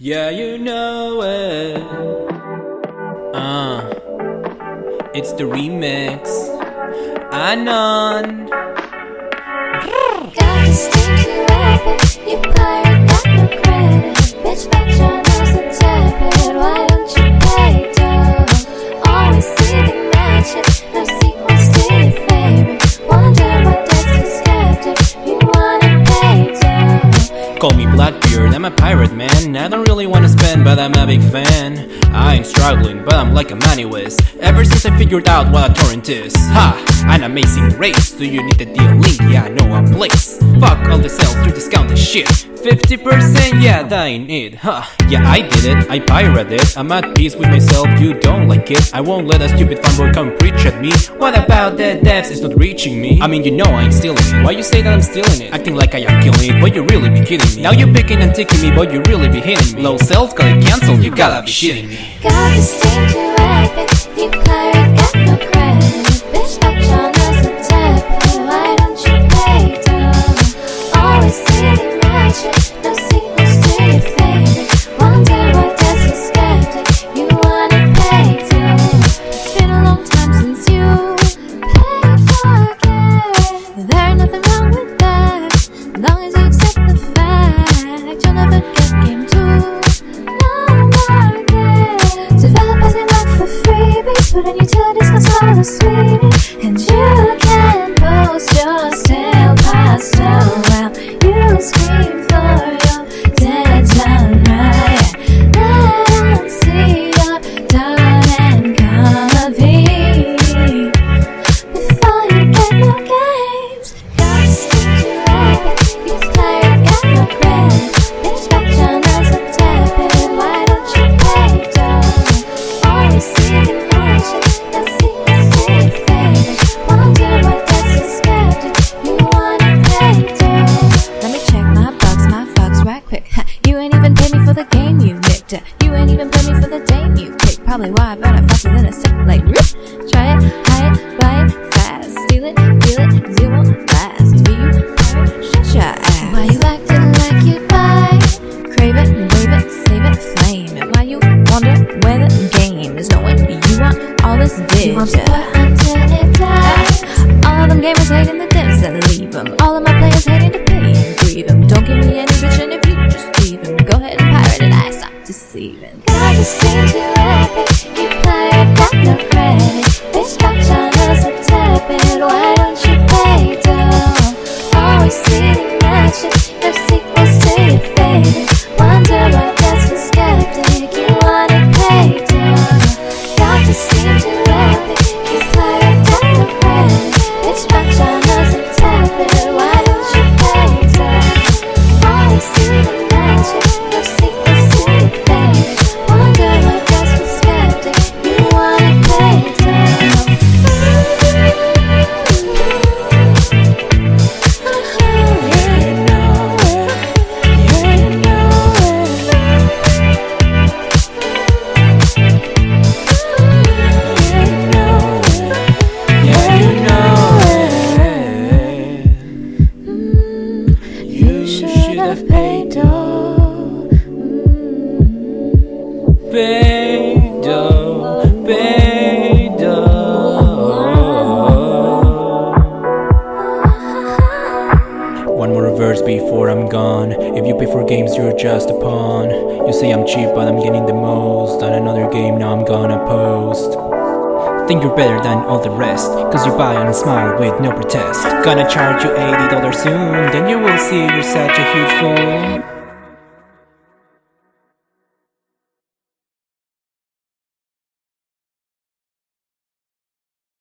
Yeah, you know it. It's the remix. Anon. Got to stick to it. You pirate got no credit. Bitch, bet your nose and tap it. Why don't you pay dough? Always see the matches. No sequels to your favorite. Wonder what that's so skeptic. You wanna pay dough. Call me Blackbeard, I'm a pirate man. I don't really wanna spend, but I'm a big fan. I ain't struggling, but I'm like a manualist. Ever since I figured out what a torrent is. Ha! An amazing race. Do you need a deal link? Yeah, I know a place. Fuck all the sales, you discount the shit. 50%? Yeah, that ain't it. Huh? Yeah, I did it, I pirated it. I'm at peace with myself, you don't like it. I won't let a stupid fanboy come preach at me. What about the devs? It's not reaching me. I mean, you know I ain't stealing it. Why you say that I'm stealing it? Acting like I am killing it, but you really be kidding me. Now you picking and ticking me, but you really be hitting me. Low sales got it cancelled, you gotta be shitting me. Got to stick to it. You pirate got no credit. Bitch, bet your nose and tap it. Why don't you pay dough? Always see the matches. No sequels to your favorite. Wonder what that's so skeptic. You wanna pay dough. It's been a long time since you paid for it. There's nothing wrong with that, as long as you accept the fact. You'll never get game 2. No market. Developers can work for freebies. Put in utilities cause all the sweetie. And you can post your stale pastel while you scream for your deadline, right? Let them see your dot and copy before you get no games. Got to stick to it. You pirate got no credit. Bitch, bet your nose and tap it. Why don't you pay dough? Always see the matches. No sequels to your favorite. Wonder what that's so skeptic. You wanna pay dough. Let me check my bugs, my fucks right quick. Ha, you ain't even paid me for the game you nicked. You ain't even paid me for the dame you picked. Probably why I burn it faster than a sick like rip. Try it, hide it, buy it fast. Steal it, feel it, zero last. Be you pirate, shut your ass. Why you acting like you buy? Crave it, wave it, save it, flame it. Why you wonder where the game is knowing you want all this dish? You want to put until it dies. All of them gamers hating the devs and leave them. All of my players hating to pay and grieve them. Don't give me any bitchin' if you just leave them. Go ahead and pirate it, I stop deceiving. Got to stick to it. You pirate got no credit. Bitch, got your nose and tap it. Why don't you pay dough? Always see the matches. No sequels to your favorite. Wonder what that's so skeptic. You wanna pay dough. Got to stick to it. You pirate got no credit. Bitch, got your nose and tap it. Why don't you pay dough? Always see the matches. No sequels to your favorite. Wonder what that's so skeptic. You wanna pay dough. You should have paid dough. Pay dough, pay dough. One more verse before I'm gone. If you pay for games, you're just a pawn. You say I'm cheap, but I'm getting the most. On another game, now I'm gonna post. Think you're better than all the rest, cause you buy and smile with no protest. Gonna charge you $80 soon, then you will see you're such a huge fool.